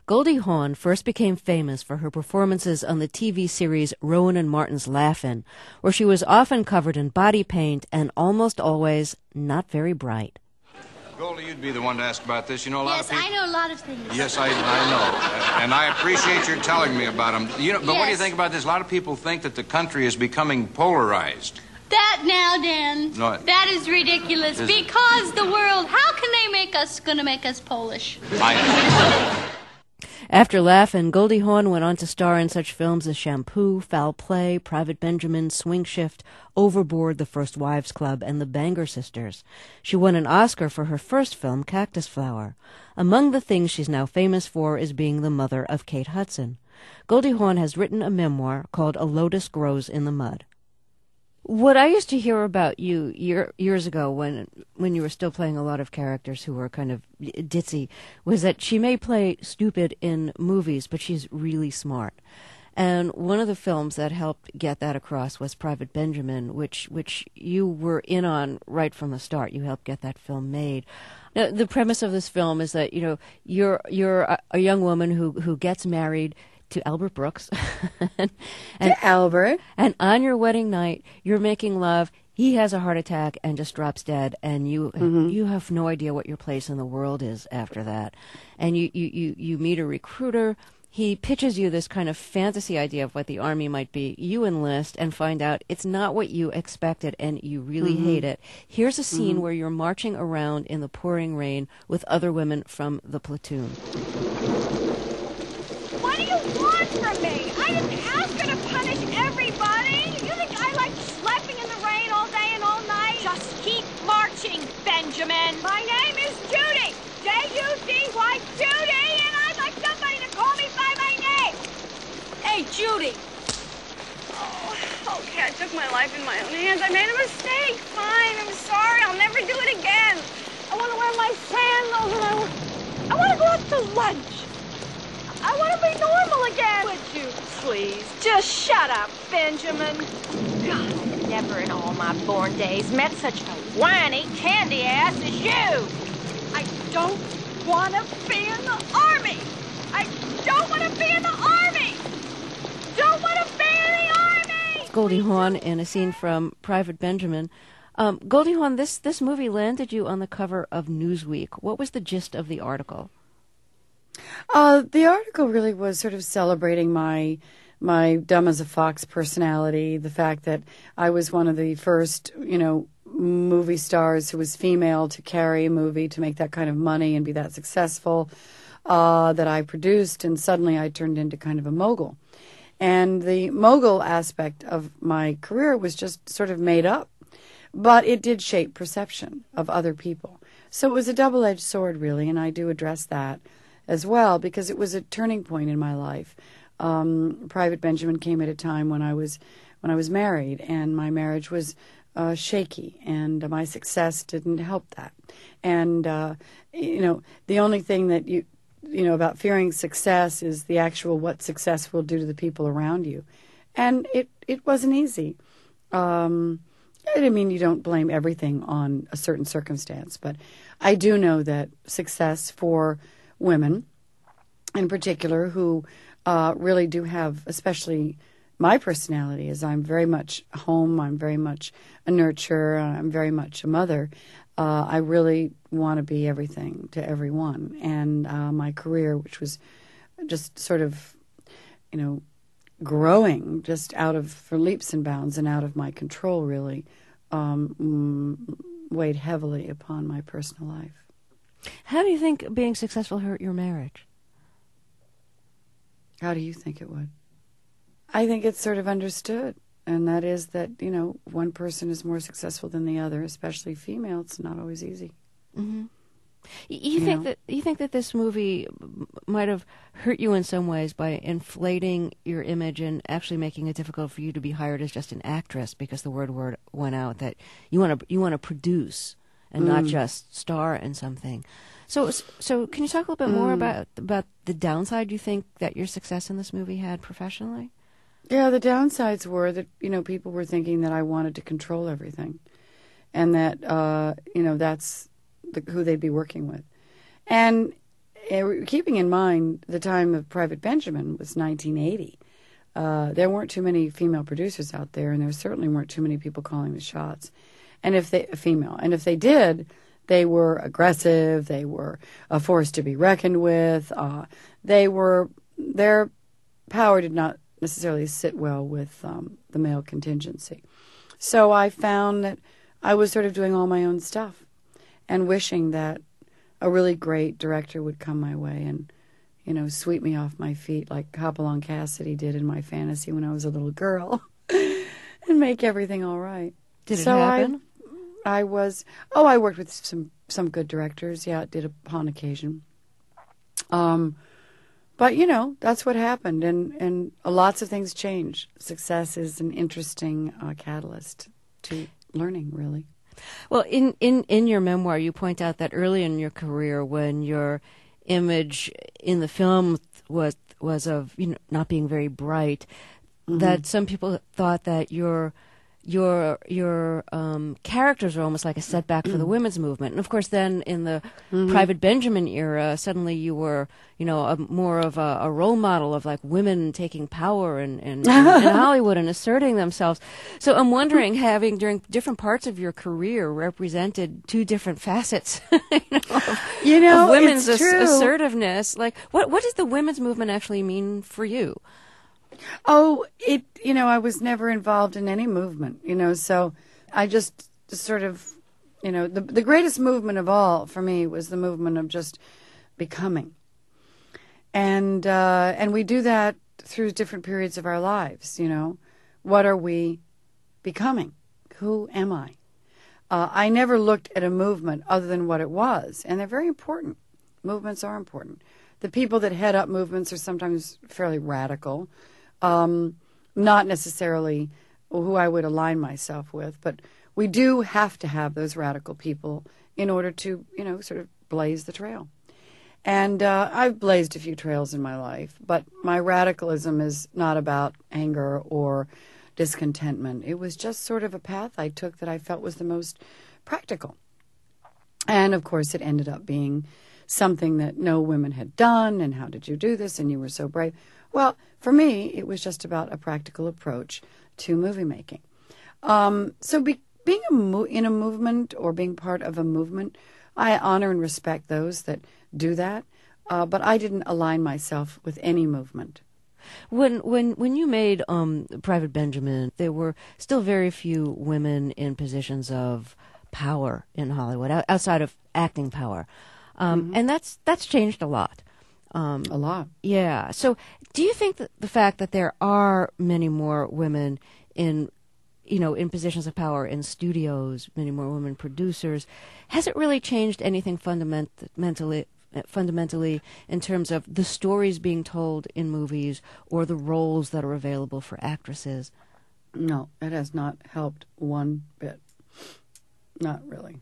Goldie Hawn first became famous for her performances on the TV series Rowan and Martin's Laugh-In, where she was often covered in body paint and almost always not very bright. Goldie, you'd be the one to ask about this. You know a lot of people. Yes, I know a lot of things. Yes, I know. And I appreciate your telling me about them. But what do you think about this? A lot of people think that the country is becoming polarized. That now, Dan. No, that is ridiculous. Because the world, how can they gonna make us Polish? After Laugh-In, Goldie Hawn went on to star in such films as Shampoo, Foul Play, Private Benjamin, Swing Shift, Overboard, The First Wives Club, and The Banger Sisters. She won an Oscar for her first film, Cactus Flower. Among the things she's now famous for is being the mother of Kate Hudson. Goldie Hawn has written a memoir called A Lotus Grows in the Mud. What I used to hear about you years ago when you were still playing a lot of characters who were kind of ditzy was that she may play stupid in movies, but she's really smart. And one of the films that helped get that across was Private Benjamin, which you were in on right from the start. You helped get that film made. Now, the premise of this film is that you're a young woman who gets married to Albert Brooks. and Albert. And on your wedding night, you're making love. He has a heart attack and just drops dead, and you have no idea what your place in the world is after that. And you meet a recruiter. He pitches you this kind of fantasy idea of what the Army might be. You enlist and find out it's not what you expected, and you really hate it. Here's a scene where you're marching around in the pouring rain with other women from the platoon. What do you want from me? I didn't ask her to punish everybody. You think I like schlepping in the rain all day and all night? Just keep marching, Benjamin. My name is Judy. J-U-D-Y, Judy, and I'd like somebody to call me by my name. Hey, Judy. Oh, okay, I took my life in my own hands. I made a mistake. Fine, I'm sorry. I'll never do it again. I want to wear my sandals and I want to go out to lunch. I want to be normal again. Would you please just shut up, Benjamin? God, I've never in all my born days met such a whiny candy ass as you. I don't want to be in the Army. I don't want to be in the Army. Don't want to be in the Army. Goldie Hawn in a scene from Private Benjamin. Goldie Hawn, this movie landed you on the cover of Newsweek. What was the gist of the article? The article really was sort of celebrating my dumb as a fox personality, the fact that I was one of the first, movie stars who was female to carry a movie, to make that kind of money and be that successful, that I produced, and suddenly I turned into kind of a mogul. And the mogul aspect of my career was just sort of made up, but it did shape perception of other people. So it was a double-edged sword, really, and I do address that as well, because it was a turning point in my life. Private Benjamin came at a time when I was married, and my marriage was shaky, and my success didn't help that. And the only thing that you about fearing success is the actual what success will do to the people around you, and it wasn't easy. I mean, you don't blame everything on a certain circumstance, but I do know that success for women in particular who really do have, especially my personality, is I'm very much home, I'm very much a nurturer, I'm very much a mother. I really want to be everything to everyone. And my career, which was just sort of, growing just for leaps and bounds and out of my control, really, weighed heavily upon my personal life. How do you think being successful hurt your marriage? How do you think it would? I think it's sort of understood, and that is that, one person is more successful than the other, especially female. It's not always easy. Mm-hmm. You think that this movie might have hurt you in some ways by inflating your image and actually making it difficult for you to be hired as just an actress, because the word went out that you want to produce and not just star in something. So can you talk a little bit more about the downside you think that your success in this movie had professionally? Yeah, the downsides were that, people were thinking that I wanted to control everything, and that, that's who they'd be working with. And keeping in mind the time of Private Benjamin was 1980. There weren't too many female producers out there, and there certainly weren't too many people calling the shots. And if they did, they were aggressive. They were a force to be reckoned with. Their power did not necessarily sit well with the male contingency. So I found that I was sort of doing all my own stuff and wishing that a really great director would come my way and, sweep me off my feet like Hopalong Cassidy did in my fantasy when I was a little girl and make everything all right. Did it happen? I worked with some good directors. Yeah, it did upon occasion. But, that's what happened, and lots of things change. Success is an interesting catalyst to learning, really. Well, in your memoir, you point out that early in your career, when your image in the film was of not being very bright, that some people thought that your characters are almost like a setback for the women's movement. And of course, then in the Private Benjamin era, suddenly you were, more of a role model of like women taking power in Hollywood and asserting themselves. So I'm wondering, having during different parts of your career represented two different facets, of women's assertiveness. Like, what does the women's movement actually mean for you? Oh, I was never involved in any movement, so I just sort of, the greatest movement of all for me was the movement of just becoming. And we do that through different periods of our lives, What are we becoming? Who am I? I never looked at a movement other than what it was, and they're very important. Movements are important. The people that head up movements are sometimes fairly radical. Not necessarily who I would align myself with, but we do have to have those radical people in order to, sort of blaze the trail. And I've blazed a few trails in my life, but my radicalism is not about anger or discontentment. It was just sort of a path I took that I felt was the most practical. And, of course, it ended up being something that no women had done, and how did you do this, and you were so brave. Well, for me, it was just about a practical approach to movie making. So being in a movement or being part of a movement, I honor and respect those that do that, but I didn't align myself with any movement. When you made Private Benjamin, there were still very few women in positions of power in Hollywood, outside of acting power. And that's changed a lot. A lot. Yeah. So do you think that the fact that there are many more women in positions of power in studios, many more women producers, has it really changed anything fundamentally in terms of the stories being told in movies or the roles that are available for actresses? No, it has not helped one bit. Not really.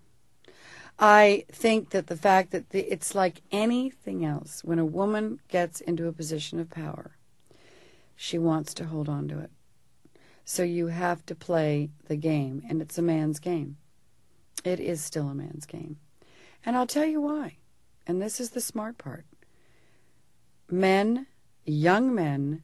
I think that the fact that it's like anything else. When a woman gets into a position of power, she wants to hold on to it. So you have to play the game, and it's a man's game. It is still a man's game. And I'll tell you why. And this is the smart part. Men, young men,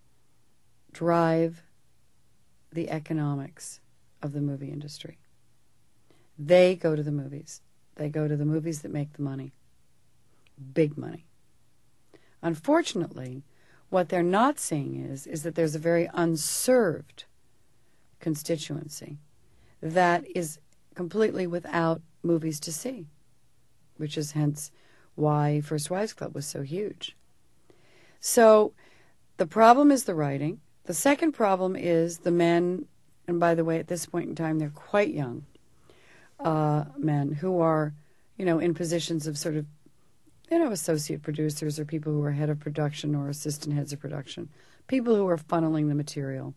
drive the economics of the movie industry. They go to the movies. They go to the movies that make the money. Big money. Unfortunately, what they're not seeing is that there's a very unserved constituency that is completely without movies to see, which is hence why First Wives Club was so huge. So the problem is the writing. The second problem is the men, and by the way, at this point in time, they're quite young, men who are, in positions of sort of, associate producers or people who are head of production or assistant heads of production, people who are funneling the material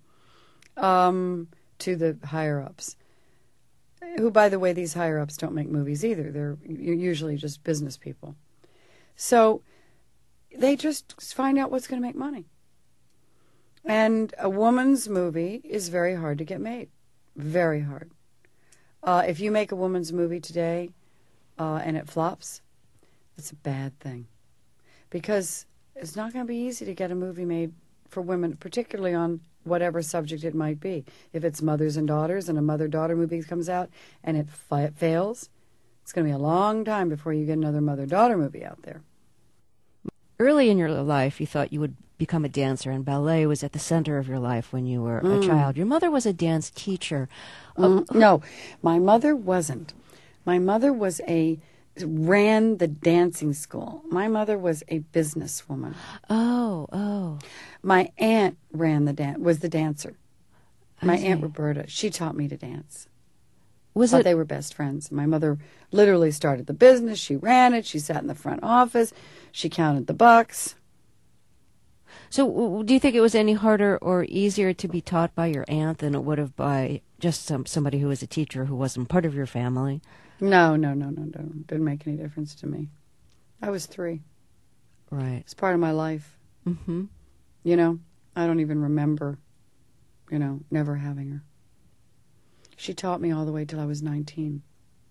to the higher-ups, who, by the way, these higher-ups don't make movies either. They're usually just business people. So they just find out what's going to make money. And a woman's movie is very hard to get made. Very hard. If you make a woman's movie today and it flops, that's a bad thing. because it's not going to be easy to get a movie made for women, particularly on whatever subject it might be. If it's mothers and daughters and a mother-daughter movie comes out and it fails, it's going to be a long time before you get another mother-daughter movie out there. Early in your life, you thought you would become a dancer, and ballet was at the center of your life when you were a child. Your mother was a dance teacher. No, my mother wasn't. My mother ran the dancing school. My mother was a businesswoman. Oh. My aunt was the dancer. My Aunt Roberta, she taught me to dance. They were best friends. My mother literally started the business. She ran it. She sat in the front office. She counted the bucks. So do you think it was any harder or easier to be taught by your aunt than it would have by just somebody who was a teacher who wasn't part of your family? No. Didn't make any difference to me. I was 3. Right. It's part of my life. Mm-hmm. You know, I don't even remember, never having her. She taught me all the way till I was 19.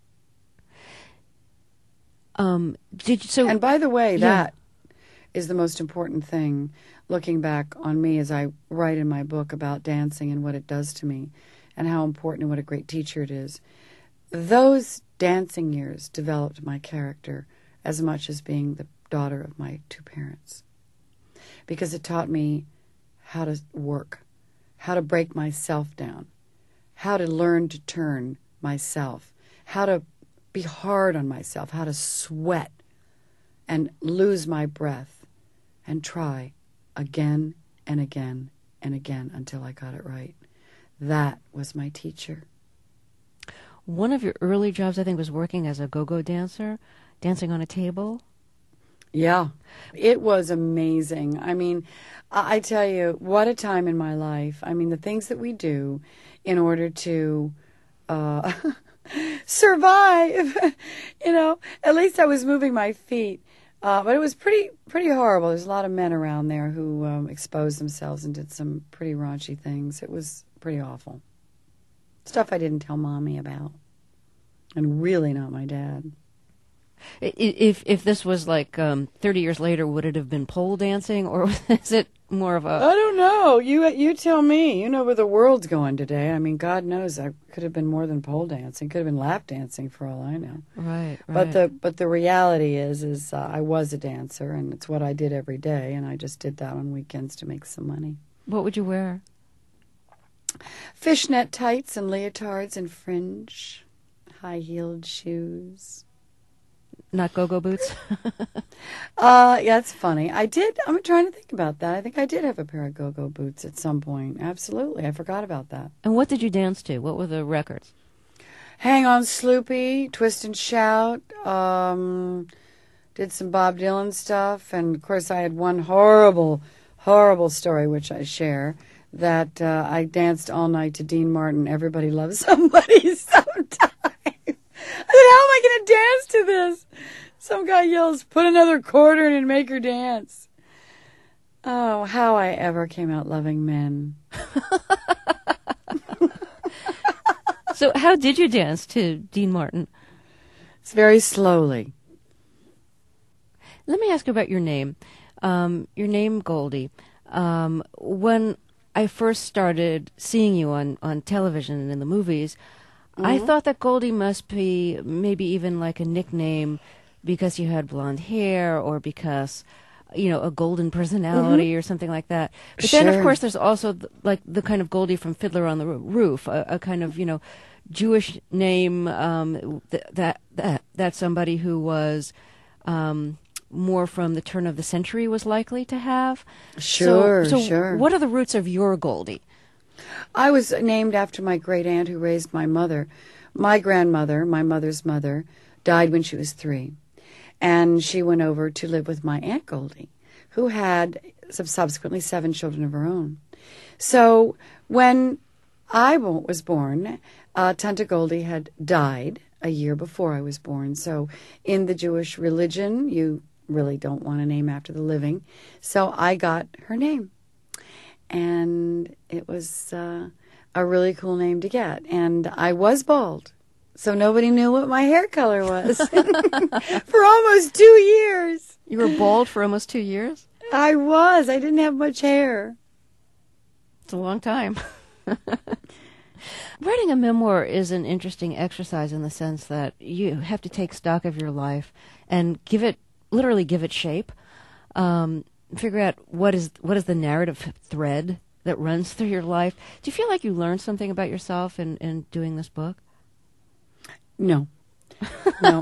And by the way, that is the most important thing, looking back on me as I write in my book about dancing and what it does to me and how important and what a great teacher it is. Those dancing years developed my character as much as being the daughter of my 2 parents, because it taught me how to work, how to break myself down, how to learn to turn myself, how to be hard on myself, how to sweat and lose my breath and try again and again and again until I got it right. That was my teacher. One of your early jobs, I think, was working as a go-go dancer, dancing on a table. Yeah, it was amazing. I mean, I tell you, what a time in my life. I mean, the things that we do in order to survive, at least I was moving my feet. But it was pretty horrible. There's a lot of men around there who exposed themselves and did some pretty raunchy things. It was pretty awful. Stuff I didn't tell Mommy about. And really not my dad. If this was like 30 years later, would it have been pole dancing, or is it more of a... I don't know. You tell me. You know where the world's going today. I mean, God knows, I could have been more than pole dancing. Could have been lap dancing for all I know. Right. But the reality is I was a dancer, and it's what I did every day, and I just did that on weekends to make some money. What would you wear? Fishnet tights and leotards and fringe, high-heeled shoes. Not go-go boots? Yeah, it's funny. I'm trying to think about that. I think I did have a pair of go-go boots at some point. Absolutely. I forgot about that. And what did you dance to? What were the records? Hang On Sloopy, Twist and Shout, did some Bob Dylan stuff. And, of course, I had one horrible, horrible story, which I share, that I danced all night to Dean Martin, Everybody Loves Somebody Sometime. I said, how am I going to dance to this? Some guy yells, put another quarter in and make her dance. Oh, how I ever came out loving men. So how did you dance to Dean Martin? It's very slowly. Let me ask you about your name. Your name, Goldie. When I first started seeing you on television and in the movies, I thought that Goldie must be maybe even like a nickname because you had blonde hair or because, a golden personality or something like that. But then, of course, there's also the kind of Goldie from Fiddler on the Roof, a kind of, Jewish name that somebody who was more from the turn of the century was likely to have. Sure. What are the roots of your Goldie? I was named after my great aunt who raised my mother. My grandmother, my mother's mother, died when she was 3. And she went over to live with my Aunt Goldie, who had subsequently 7 children of her own. So when I was born, Tante Goldie had died a year before I was born. So in the Jewish religion, you really don't want a name after the living. So I got her name. And it was a really cool name to get. And I was bald, so nobody knew what my hair color was for almost 2 years. You were bald for almost 2 years? I was. I didn't have much hair. It's a long time. Writing a memoir is an interesting exercise in the sense that you have to take stock of your life and literally give it shape. Figure out what is the narrative thread that runs through your life. Do you feel like you learned something about yourself in doing this book? No. No,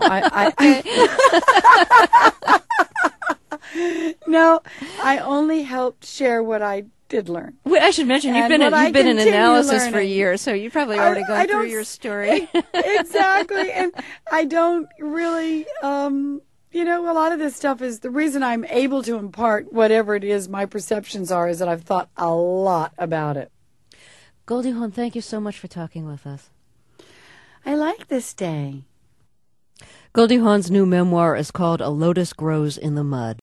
No, I only helped share what I did learn. Well, I should mention you've been in analysis for years, so you've probably already gone through your story. Exactly, and I don't really, a lot of this stuff is the reason I'm able to impart whatever it is my perceptions are is that I've thought a lot about it. Goldie Hawn, thank you so much for talking with us. I like this day. Goldie Hawn's new memoir is called A Lotus Grows in the Mud.